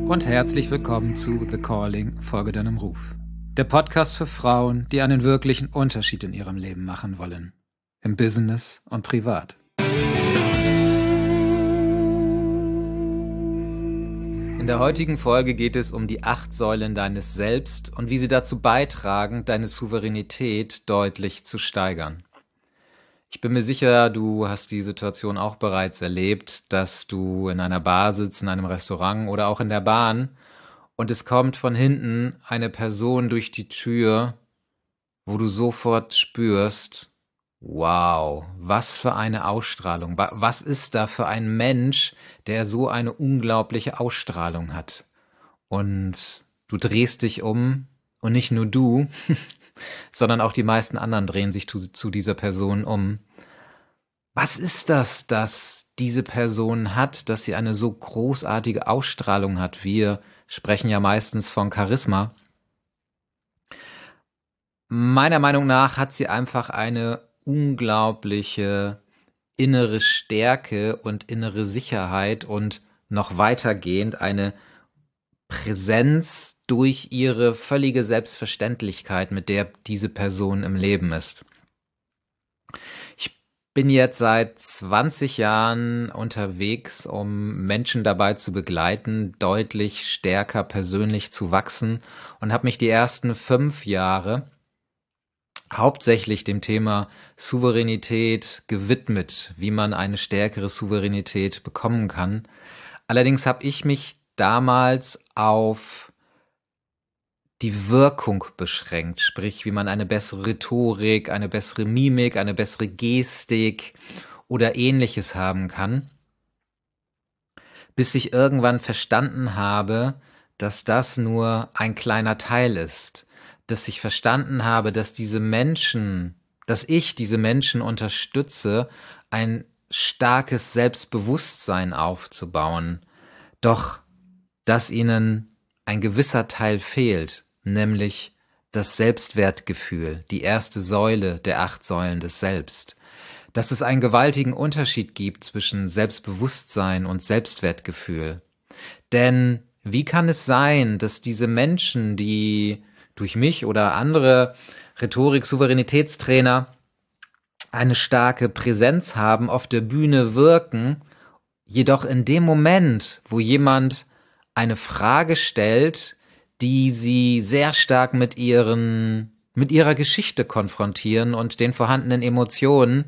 und herzlich willkommen zu The Calling, folge deinem Ruf. Der Podcast für Frauen, die einen wirklichen Unterschied in ihrem Leben machen wollen. Im Business und privat. In der heutigen Folge geht es um die 8 Säulen deines Selbst und wie sie dazu beitragen, deine Souveränität deutlich zu steigern. Ich bin mir sicher, du hast die Situation auch bereits erlebt, dass du in einer Bar sitzt, in einem Restaurant oder auch in der Bahn und es kommt von hinten eine Person durch die Tür, wo du sofort spürst, wow, was für eine Ausstrahlung, was ist da für ein Mensch, der so eine unglaubliche Ausstrahlung hat. Und du drehst dich um und nicht nur du, sondern auch die meisten anderen drehen sich zu dieser Person um. Was ist das, dass diese Person hat, dass sie eine so großartige Ausstrahlung hat? Wir sprechen ja meistens von Charisma. Meiner Meinung nach hat sie einfach eine unglaubliche innere Stärke und innere Sicherheit und noch weitergehend eine Präsenz durch ihre völlige Selbstverständlichkeit, mit der diese Person im Leben ist. Ich bin jetzt seit 20 Jahren unterwegs, um Menschen dabei zu begleiten, deutlich stärker persönlich zu wachsen und habe mich die ersten 5 Jahre hauptsächlich dem Thema Souveränität gewidmet, wie man eine stärkere Souveränität bekommen kann. Allerdings habe ich mich damals auf die Wirkung beschränkt, sprich, wie man eine bessere Rhetorik, eine bessere Mimik, eine bessere Gestik oder Ähnliches haben kann, bis ich irgendwann verstanden habe, dass das nur ein kleiner Teil ist, dass ich verstanden habe, dass ich diese Menschen unterstütze, ein starkes Selbstbewusstsein aufzubauen, doch dass ihnen ein gewisser Teil fehlt, nämlich das Selbstwertgefühl, die erste Säule der 8 Säulen des Selbst. Dass es einen gewaltigen Unterschied gibt zwischen Selbstbewusstsein und Selbstwertgefühl. Denn wie kann es sein, dass diese Menschen, die durch mich oder andere Rhetorik-Souveränitätstrainer eine starke Präsenz haben, auf der Bühne wirken, jedoch in dem Moment, wo jemand eine Frage stellt, die sie sehr stark mit ihrer Geschichte konfrontieren und den vorhandenen Emotionen,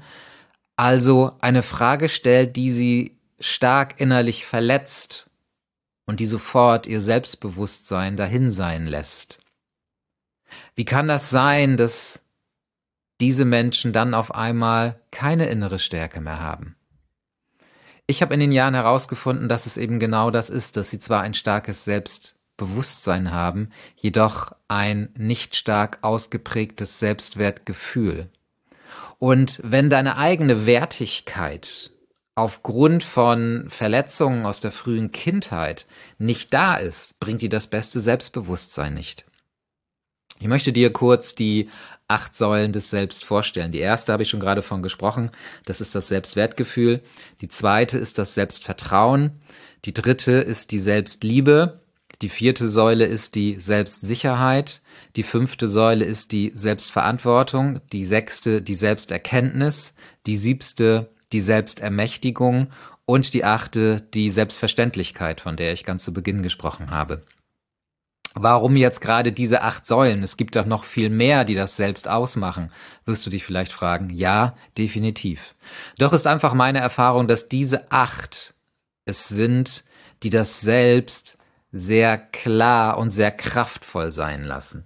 also eine Frage stellt, die sie stark innerlich verletzt und die sofort ihr Selbstbewusstsein dahin sein lässt. Wie kann das sein, dass diese Menschen dann auf einmal keine innere Stärke mehr haben? Ich habe in den Jahren herausgefunden, dass es eben genau das ist, dass sie zwar ein starkes Selbstbewusstsein haben, jedoch ein nicht stark ausgeprägtes Selbstwertgefühl. Und wenn deine eigene Wertigkeit aufgrund von Verletzungen aus der frühen Kindheit nicht da ist, bringt dir das beste Selbstbewusstsein nicht. Ich möchte dir kurz die 8 Säulen des Selbst vorstellen. Die erste habe ich schon gerade von gesprochen, das ist das Selbstwertgefühl. Die zweite ist das Selbstvertrauen. Die dritte ist die Selbstliebe. Die 4. Säule ist die Selbstsicherheit. Die 5. Säule ist die Selbstverantwortung. Die 6. die Selbsterkenntnis. Die 7. die Selbstermächtigung. Und die 8. die Selbstverständlichkeit, von der ich ganz zu Beginn gesprochen habe. Warum jetzt gerade diese 8 Säulen? Es gibt doch noch viel mehr, die das Selbst ausmachen, wirst du dich vielleicht fragen. Ja, definitiv. Doch ist einfach meine Erfahrung, dass diese 8 es sind, die das Selbst sehr klar und sehr kraftvoll sein lassen.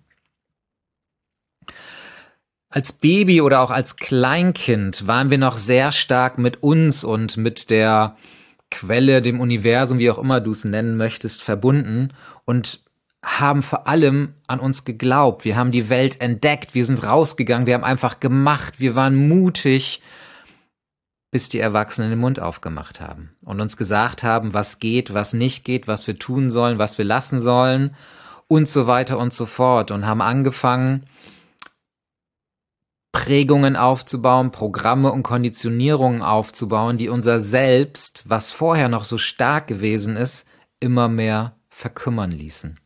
Als Baby oder auch als Kleinkind waren wir noch sehr stark mit uns und mit der Quelle, dem Universum, wie auch immer du es nennen möchtest, verbunden und haben vor allem an uns geglaubt. Wir haben die Welt entdeckt, wir sind rausgegangen, wir haben einfach gemacht, wir waren mutig, bis die Erwachsenen den Mund aufgemacht haben und uns gesagt haben, was geht, was nicht geht, was wir tun sollen, was wir lassen sollen und so weiter und so fort und haben angefangen, Prägungen aufzubauen, Programme und Konditionierungen aufzubauen, die unser Selbst, was vorher noch so stark gewesen ist, immer mehr verkümmern ließen.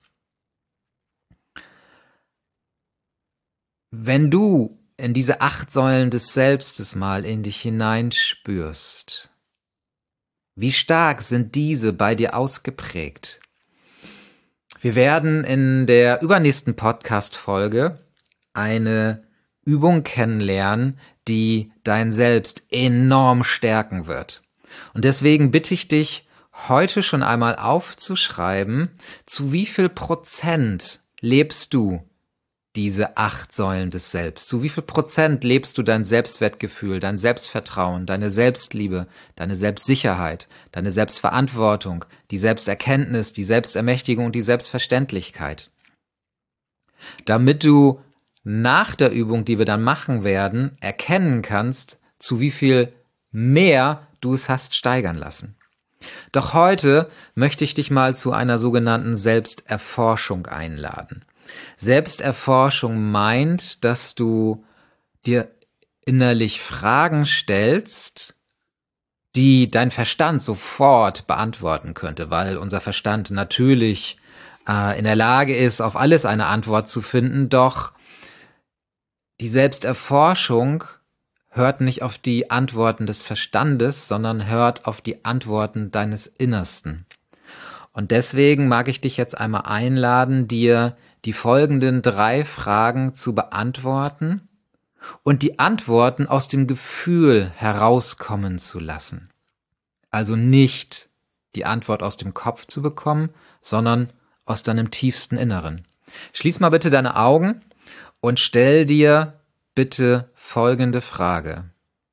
Wenn du in diese 8 Säulen des Selbstes mal in dich hineinspürst, wie stark sind diese bei dir ausgeprägt? Wir werden in der übernächsten Podcast-Folge eine Übung kennenlernen, die dein Selbst enorm stärken wird. Und deswegen bitte ich dich, heute schon einmal aufzuschreiben, zu wie viel Prozent lebst du diese 8 Säulen des Selbst? Zu wie viel Prozent lebst du dein Selbstwertgefühl, dein Selbstvertrauen, deine Selbstliebe, deine Selbstsicherheit, deine Selbstverantwortung, die Selbsterkenntnis, die Selbstermächtigung und die Selbstverständlichkeit? Damit du nach der Übung, die wir dann machen werden, erkennen kannst, zu wie viel mehr du es hast steigern lassen. Doch heute möchte ich dich mal zu einer sogenannten Selbsterforschung einladen. Selbsterforschung meint, dass du dir innerlich Fragen stellst, die dein Verstand sofort beantworten könnte, weil unser Verstand natürlich in der Lage ist, auf alles eine Antwort zu finden, doch die Selbsterforschung hört nicht auf die Antworten des Verstandes, sondern hört auf die Antworten deines Innersten. Und deswegen mag ich dich jetzt einmal einladen, dir die folgenden 3 Fragen zu beantworten und die Antworten aus dem Gefühl herauskommen zu lassen. Also nicht die Antwort aus dem Kopf zu bekommen, sondern aus deinem tiefsten Inneren. Schließ mal bitte deine Augen und stell dir bitte folgende Frage.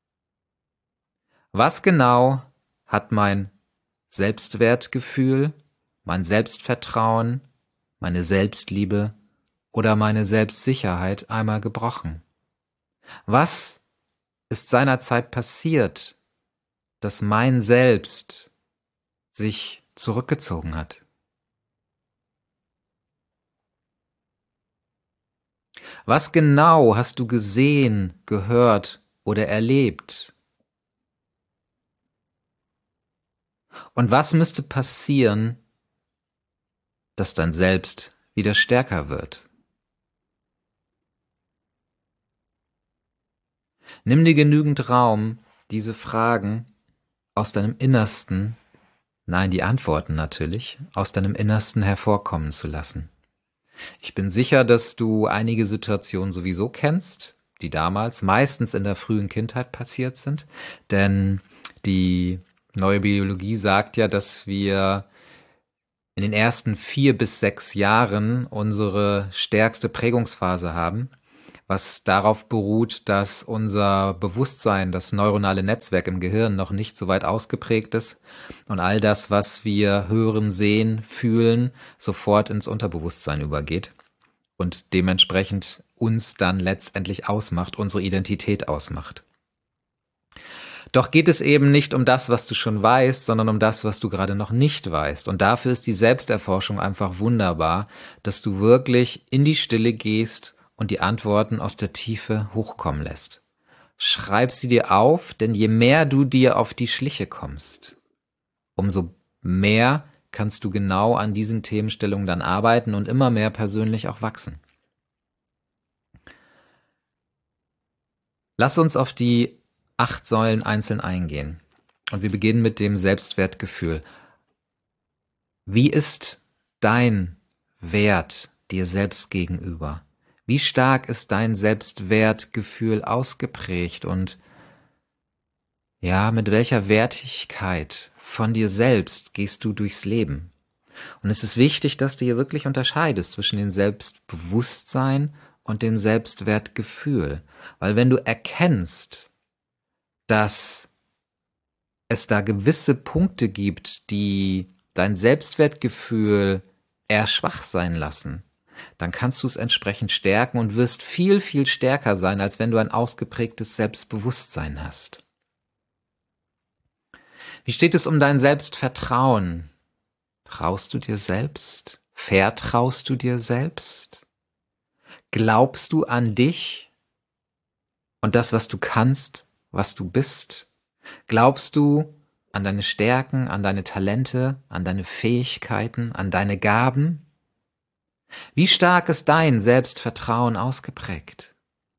Was genau hat mein Selbstwertgefühl, mein Selbstvertrauen, meine Selbstliebe oder meine Selbstsicherheit einmal gebrochen? Was ist seinerzeit passiert, dass mein Selbst sich zurückgezogen hat? Was genau hast du gesehen, gehört oder erlebt? Und was müsste passieren, dass dein Selbst wieder stärker wird? Nimm dir genügend Raum, diese Fragen aus deinem Innersten, nein, die Antworten natürlich, aus deinem Innersten hervorkommen zu lassen. Ich bin sicher, dass du einige Situationen sowieso kennst, die damals meistens in der frühen Kindheit passiert sind, denn die neue Biologie sagt ja, dass wir in den ersten 4 bis 6 Jahren unsere stärkste Prägungsphase haben, was darauf beruht, dass unser Bewusstsein, das neuronale Netzwerk im Gehirn noch nicht so weit ausgeprägt ist und all das, was wir hören, sehen, fühlen, sofort ins Unterbewusstsein übergeht und dementsprechend uns dann letztendlich ausmacht, unsere Identität ausmacht. Doch geht es eben nicht um das, was du schon weißt, sondern um das, was du gerade noch nicht weißt. Und dafür ist die Selbsterforschung einfach wunderbar, dass du wirklich in die Stille gehst und die Antworten aus der Tiefe hochkommen lässt. Schreib sie dir auf, denn je mehr du dir auf die Schliche kommst, umso mehr kannst du genau an diesen Themenstellungen dann arbeiten und immer mehr persönlich auch wachsen. Lass uns auf die 8 Säulen einzeln eingehen. Und wir beginnen mit dem Selbstwertgefühl. Wie ist dein Wert dir selbst gegenüber? Wie stark ist dein Selbstwertgefühl ausgeprägt und ja, mit welcher Wertigkeit von dir selbst gehst du durchs Leben? Und es ist wichtig, dass du hier wirklich unterscheidest zwischen dem Selbstbewusstsein und dem Selbstwertgefühl. Weil wenn du erkennst, dass es da gewisse Punkte gibt, die dein Selbstwertgefühl eher schwach sein lassen, dann kannst du es entsprechend stärken und wirst viel, viel stärker sein, als wenn du ein ausgeprägtes Selbstbewusstsein hast. Wie steht es um dein Selbstvertrauen? Traust du dir selbst? Vertraust du dir selbst? Glaubst du an dich und das, was du kannst, was du bist? Glaubst du an deine Stärken, an deine Talente, an deine Fähigkeiten, an deine Gaben? Wie stark ist dein Selbstvertrauen ausgeprägt?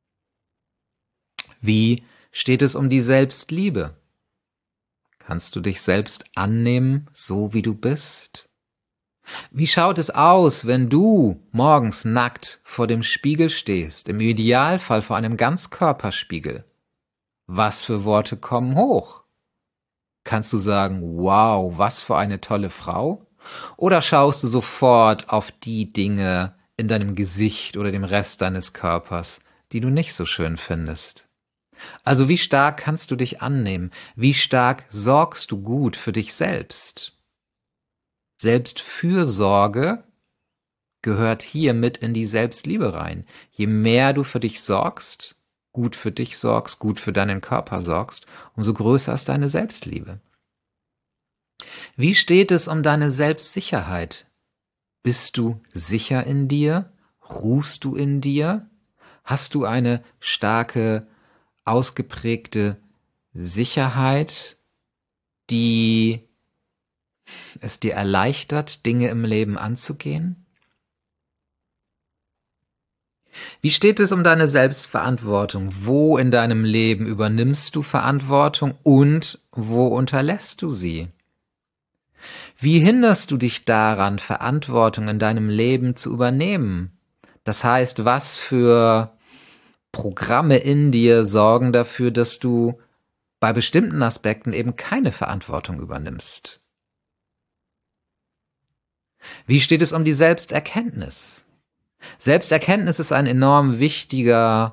Wie steht es um die Selbstliebe? Kannst du dich selbst annehmen, so wie du bist? Wie schaut es aus, wenn du morgens nackt vor dem Spiegel stehst, im Idealfall vor einem Ganzkörperspiegel? Was für Worte kommen hoch? Kannst du sagen, wow, was für eine tolle Frau? Oder schaust du sofort auf die Dinge in deinem Gesicht oder dem Rest deines Körpers, die du nicht so schön findest? Also wie stark kannst du dich annehmen? Wie stark sorgst du gut für dich selbst? Selbstfürsorge gehört hier mit in die Selbstliebe rein. Je mehr du für dich sorgst, gut für dich sorgst, gut für deinen Körper sorgst, umso größer ist deine Selbstliebe. Wie steht es um deine Selbstsicherheit? Bist du sicher in dir? Ruhst du in dir? Hast du eine starke, ausgeprägte Sicherheit, die es dir erleichtert, Dinge im Leben anzugehen? Wie steht es um deine Selbstverantwortung? Wo in deinem Leben übernimmst du Verantwortung und wo unterlässt du sie? Wie hinderst du dich daran, Verantwortung in deinem Leben zu übernehmen? Das heißt, was für Programme in dir sorgen dafür, dass du bei bestimmten Aspekten eben keine Verantwortung übernimmst? Wie steht es um die Selbsterkenntnis? Selbsterkenntnis ist ein enorm wichtiger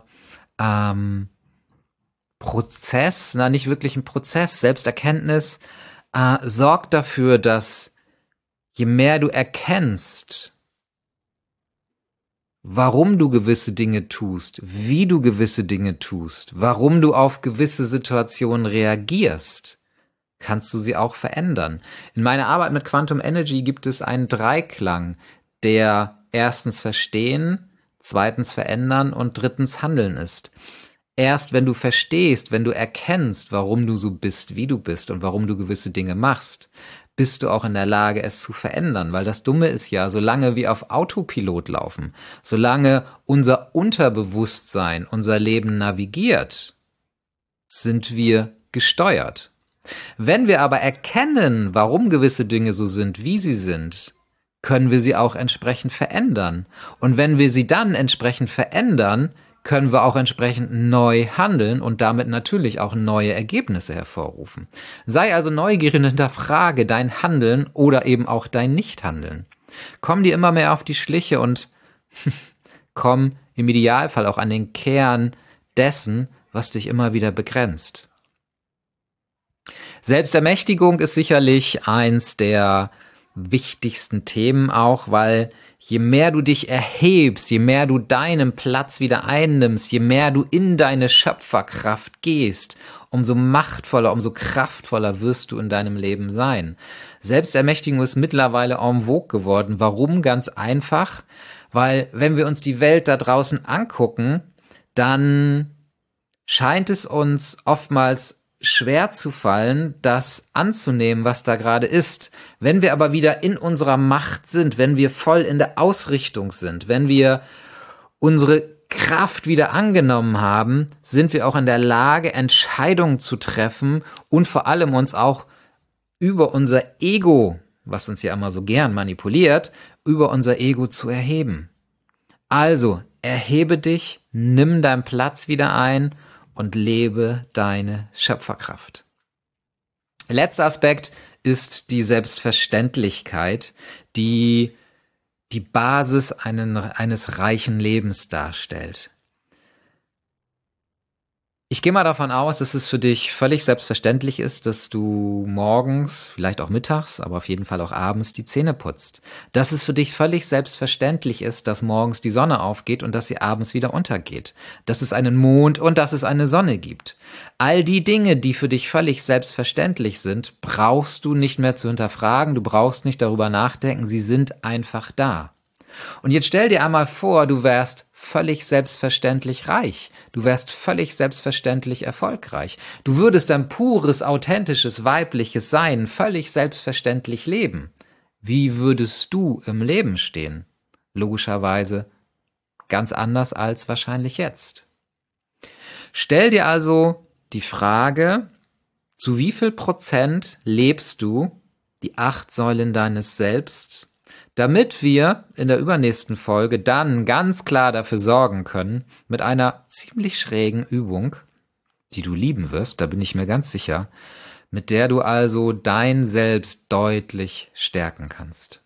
Prozess, nicht wirklich ein Prozess. Selbsterkenntnis sorgt dafür, dass je mehr du erkennst, warum du gewisse Dinge tust, wie du gewisse Dinge tust, warum du auf gewisse Situationen reagierst, kannst du sie auch verändern. In meiner Arbeit mit Quantum Energy gibt es einen Dreiklang, der erstens Verstehen, zweitens Verändern und drittens Handeln ist. Erst wenn du verstehst, wenn du erkennst, warum du so bist, wie du bist und warum du gewisse Dinge machst, bist du auch in der Lage, es zu verändern. Weil das Dumme ist ja, solange wir auf Autopilot laufen, solange unser Unterbewusstsein unser Leben navigiert, sind wir gesteuert. Wenn wir aber erkennen, warum gewisse Dinge so sind, wie sie sind, können wir sie auch entsprechend verändern. Und wenn wir sie dann entsprechend verändern, können wir auch entsprechend neu handeln und damit natürlich auch neue Ergebnisse hervorrufen. Sei also neugierig und hinterfrage dein Handeln oder eben auch dein Nichthandeln. Komm dir immer mehr auf die Schliche und komm im Idealfall auch an den Kern dessen, was dich immer wieder begrenzt. Selbstermächtigung ist sicherlich eins der wichtigsten Themen auch, weil je mehr du dich erhebst, je mehr du deinen Platz wieder einnimmst, je mehr du in deine Schöpferkraft gehst, umso machtvoller, umso kraftvoller wirst du in deinem Leben sein. Selbstermächtigung ist mittlerweile en vogue geworden. Warum? Ganz einfach, weil wenn wir uns die Welt da draußen angucken, dann scheint es uns oftmals schwer zu fallen, das anzunehmen, was da gerade ist. Wenn wir aber wieder in unserer Macht sind, wenn wir voll in der Ausrichtung sind, wenn wir unsere Kraft wieder angenommen haben, sind wir auch in der Lage, Entscheidungen zu treffen und vor allem uns auch über unser Ego, was uns ja immer so gern manipuliert, über unser Ego zu erheben. Also, erhebe dich, nimm deinen Platz wieder ein und lebe deine Schöpferkraft. Letzter Aspekt ist die Selbstverständlichkeit, die die Basis eines reichen Lebens darstellt. Ich gehe mal davon aus, dass es für dich völlig selbstverständlich ist, dass du morgens, vielleicht auch mittags, aber auf jeden Fall auch abends die Zähne putzt. Dass es für dich völlig selbstverständlich ist, dass morgens die Sonne aufgeht und dass sie abends wieder untergeht. Dass es einen Mond und dass es eine Sonne gibt. All die Dinge, die für dich völlig selbstverständlich sind, brauchst du nicht mehr zu hinterfragen, du brauchst nicht darüber nachdenken, sie sind einfach da. Und jetzt stell dir einmal vor, du wärst völlig selbstverständlich reich. Du wärst völlig selbstverständlich erfolgreich. Du würdest dein pures, authentisches, weibliches Sein völlig selbstverständlich leben. Wie würdest du im Leben stehen? Logischerweise ganz anders als wahrscheinlich jetzt. Stell dir also die Frage, zu wie viel Prozent lebst du die 8 Säulen deines Selbst, damit wir in der übernächsten Folge dann ganz klar dafür sorgen können, mit einer ziemlich schrägen Übung, die du lieben wirst, da bin ich mir ganz sicher, mit der du also dein Selbst deutlich stärken kannst.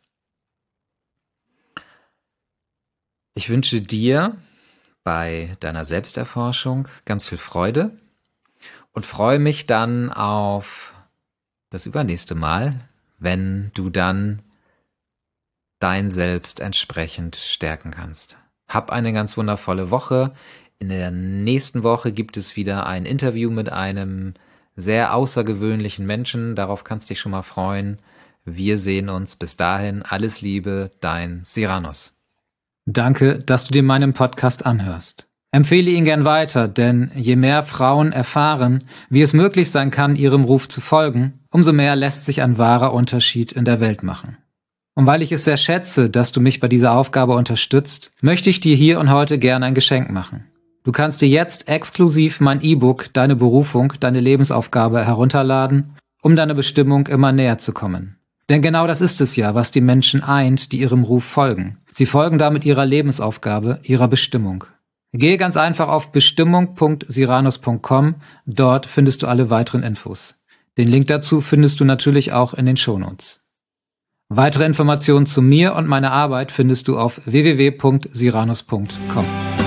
Ich wünsche dir bei deiner Selbsterforschung ganz viel Freude und freue mich dann auf das übernächste Mal, wenn du dann dein Selbst entsprechend stärken kannst. Hab eine ganz wundervolle Woche. In der nächsten Woche gibt es wieder ein Interview mit einem sehr außergewöhnlichen Menschen. Darauf kannst du dich schon mal freuen. Wir sehen uns. Bis dahin. Alles Liebe, dein Cyrannus. Danke, dass du dir meinen Podcast anhörst. Empfehle ihn gern weiter, denn je mehr Frauen erfahren, wie es möglich sein kann, ihrem Ruf zu folgen, umso mehr lässt sich ein wahrer Unterschied in der Welt machen. Und weil ich es sehr schätze, dass du mich bei dieser Aufgabe unterstützt, möchte ich dir hier und heute gerne ein Geschenk machen. Du kannst dir jetzt exklusiv mein E-Book Deine Berufung, deine Lebensaufgabe herunterladen, um deiner Bestimmung immer näher zu kommen. Denn genau das ist es ja, was die Menschen eint, die ihrem Ruf folgen. Sie folgen damit ihrer Lebensaufgabe, ihrer Bestimmung. Gehe ganz einfach auf bestimmung.cyrannus.com, dort findest du alle weiteren Infos. Den Link dazu findest du natürlich auch in den Shownotes. Weitere Informationen zu mir und meiner Arbeit findest du auf www.cyrannus.com.